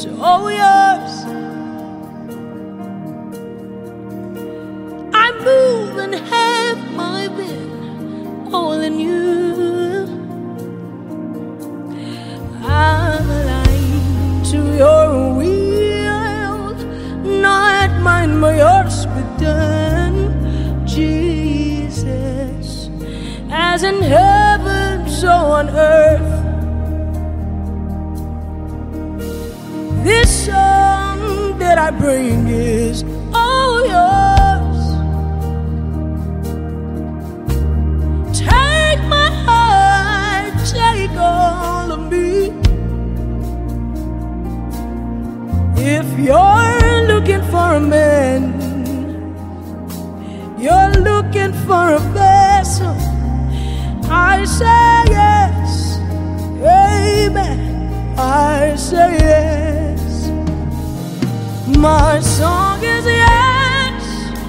is all yours. I move and have my being all in you. I'm aligned to your will, not mine but yours be done, Jesus. As in heaven, so on earth. This song that I bring is all yours. Take my heart, take all of me. If you're looking for a man, you're looking for a vessel, I say yes, amen, I say yes. My song is yes,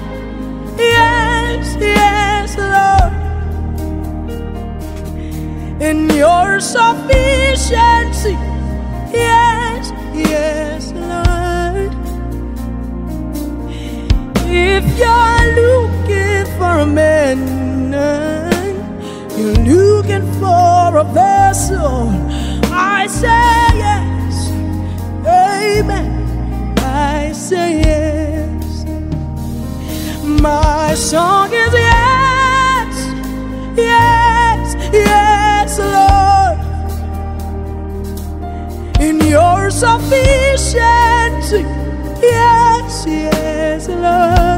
yes, yes, Lord. In your sufficiency, yes, yes, Lord. If you're looking for a man, you're looking for a vessel, I say yes, amen, I say yes. My song is yes, yes, yes, Lord. In your sufficiency, yes, yes, Lord.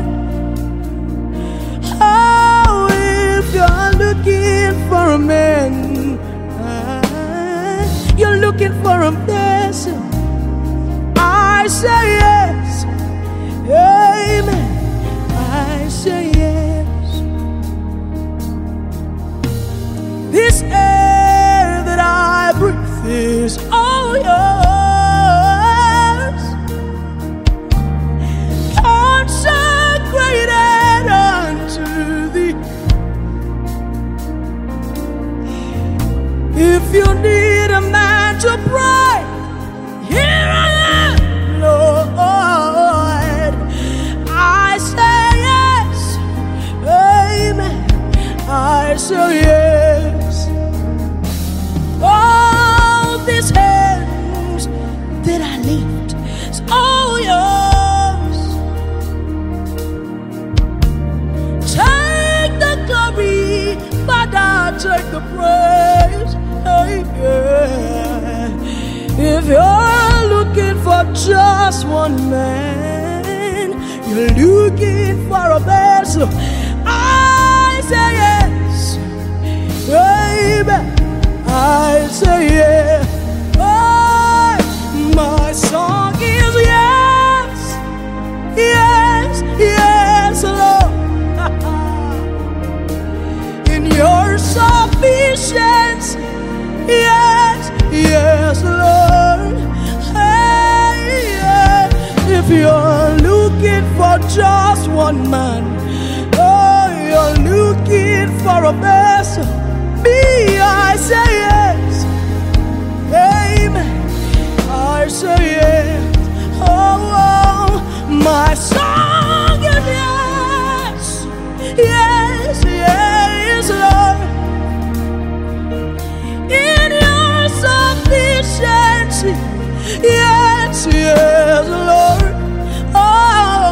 Oh, if you're looking for a man, you're looking for a vessel, I say yes, amen, I say yes. This air that I breathe is all yours, consecrated unto thee. If you need a man to pray, here I am, Lord. I say yes, amen, I say yes. All these hands that I lift is all yours. Take the glory, Father, take the praise. Hey, yeah. If you're looking for just one man, you're looking for a vessel, I say yes, amen, I say yes. Oh, my song is yes, yes, yes, Lord. In your sufficiency, yes, yes, Lord. Hey, yeah. If you're looking for just one man, oh, you're looking for a vessel, me, I say yes, amen, I say yes. Oh, oh, my song is yes, yes, yes, Lord. In your sufficiency, yes, yes, Lord. Oh,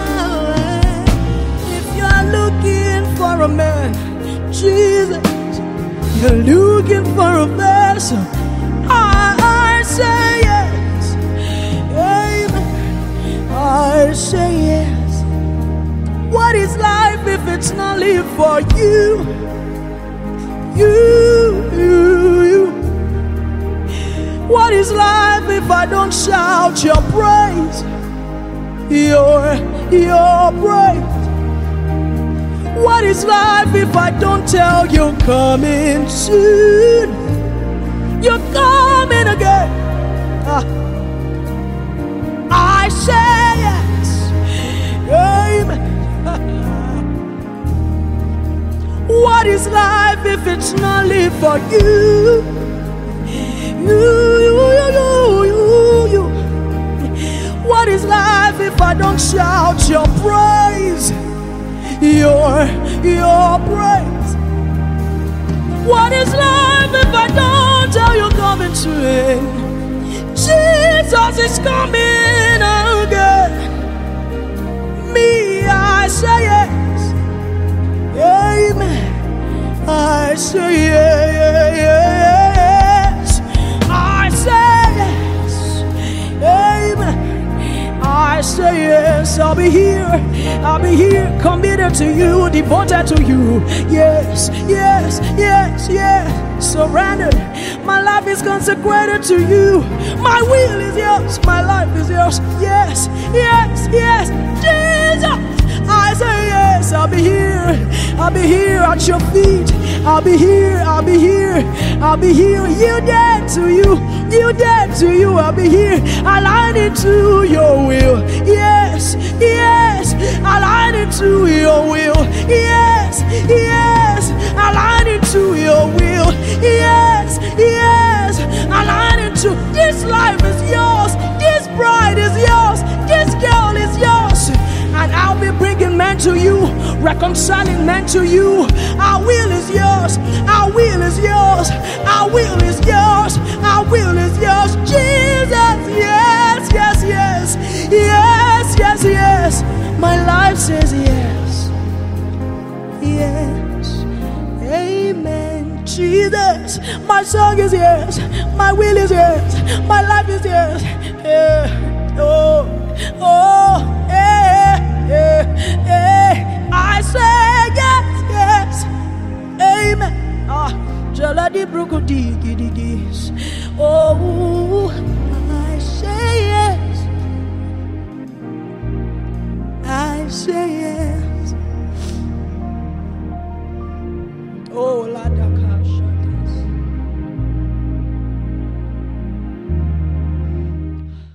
if you're looking for a man, Jesus, you're looking for a vessel, I say yes, amen, I say yes. What is life if it's not lived for you? You. What is life if I don't shout your praise? Your praise. What is life if I don't tell you coming soon? You're coming again. I say yes, amen. What is life if it's not lived for you? You. if I don't shout your praise? Your praise. What is life if I don't tell you coming to it? Jesus is coming again. Me, I say yes. Amen. I say yes. I say yes. Amen. I say yes. I'll be here. I'll be here, committed to you, devoted to you. Yes, yes, yes, yes. Surrendered. My life is consecrated to you. My will is yours. My life is yours. Yes, yes, yes. Jesus. I say yes, I'll be here. I'll be here at your feet. I'll be here, I'll be here. I'll be here, yielded to you. Yielded to you, I'll be here. Aligning to your will. Yes, yes. Aligning to your will. Yes, yes. Aligning to your will. Yes, yes. Aligning to this life is yours. This bride is yours. This girl is yours. And I'll be bringing men to you, reconciling men to you. Our will is yours. Our will is yours. Our will is yours. Our will is yours. Jesus, yes, yes, yes. Yes, yes, yes. My life says yes. Yes. Amen. Jesus, my song is yes. My will is yes. My life is yes. Yeah. Oh, oh, yeah. I say yes, yes, amen. Jaladi Brukudigis. Oh, I say yes. I say yes.